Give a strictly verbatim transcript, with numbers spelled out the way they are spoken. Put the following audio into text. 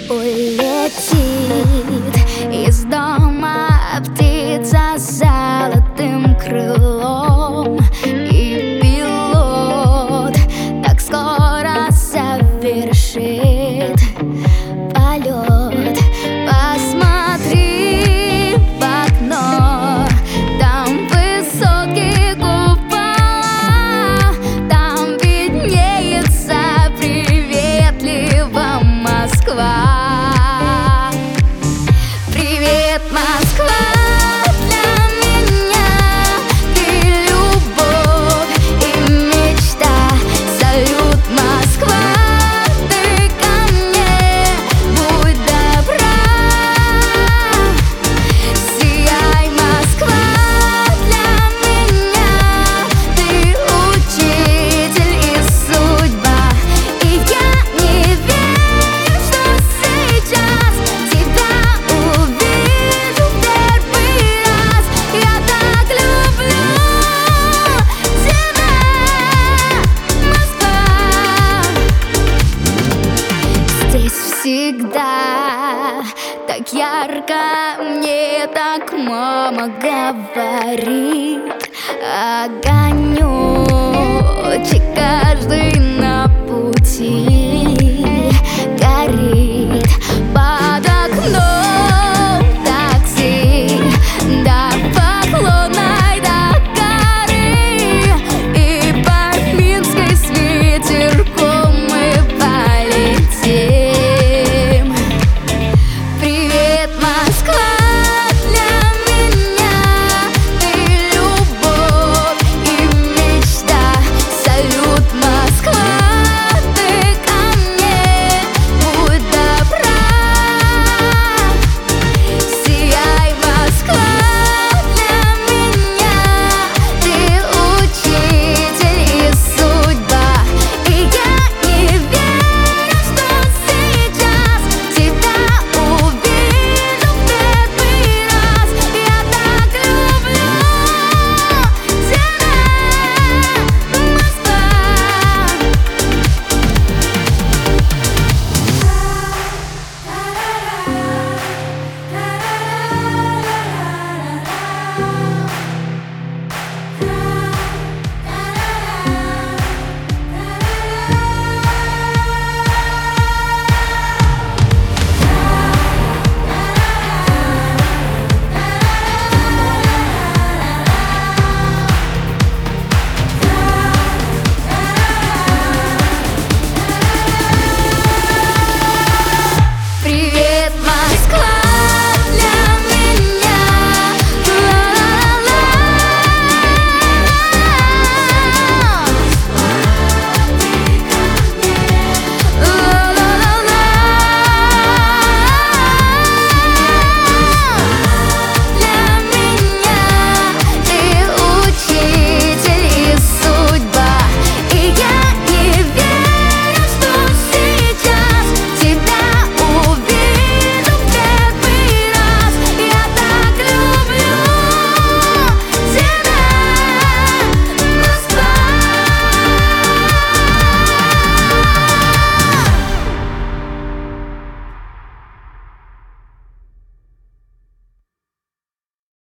Улетит из дома птица с золотым крылом, и пилот так скоро совершит полет. Посмотри в окно, там высокие купола, там виднеется приветливо Москва. Привет, Москва, для меня ты любовь и мечта. Салют, Москва, ты ко мне, будь добра. Сияй, Москва, для меня ты учитель и судьба. И я не верю, что сейчас тебя увижу в первый раз. Я так люблю тебя, Москва. Здесь всегда так ярко, мне так мама говорит. Огонечек каждый на пути.